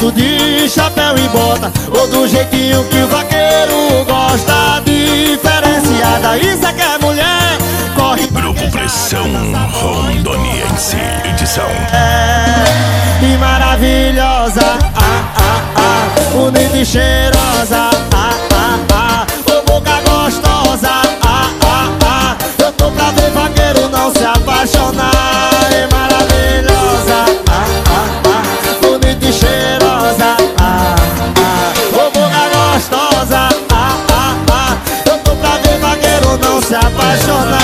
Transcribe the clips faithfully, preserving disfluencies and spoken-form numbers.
preto de chapéu e bota, ou do jeitinho que o vaqueiro gosta, diferenciada, isso é que é mulher. Corre Grupo Pressão Rondoniense, edição é, e maravilhosa, ah, ah, ah, bonita e cheirosa, ah, ah, ah, ô boca gostosa, ah, ah, ah, eu tô pra ver vaqueiro não se apaixonar. E maravilhosa, ah, ah, ah, bonita e cheirosa, ah, ah, ô boca gostosa, ah, ah, ah, eu tô pra ver vaqueiro não se apaixonar.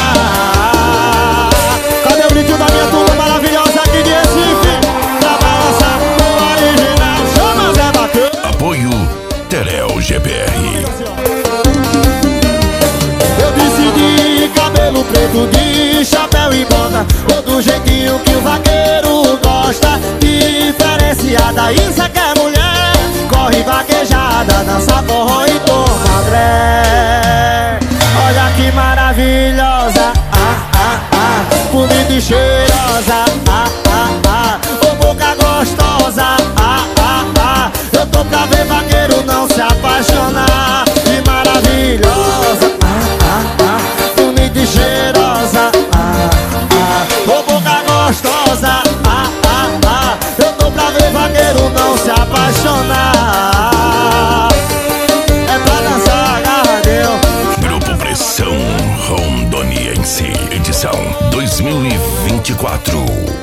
Cadê o brilho da minha turma maravilhosa aqui de Recife? Pra balançar o original, chama Zé Bacana. Apoio Terel G B R. Eu decidi cabelo preto de chapéu e bota, ou do jeitinho que o vaqueiro gosta, diferenciada, isso é que é mulher. Corre vaquejada, dança forró e toma dré. Olha que maravilhosa, ah, ah, ah, bonita e cheirosa, ah, ah, ah, ô boca gostosa, ah, ah, ah, eu tô pra ver vaqueiro não se apaixonar. Que maravilhosa, ah, ah, ah, bonita e cheirosa, ah, ah, ô boca gostosa, ah, ah, ah, eu tô pra ver vaqueiro não se apaixonar. É pra dançar, agarradeu. Grupo Pressão Rondoniense, edição dois mil e vinte e quatro.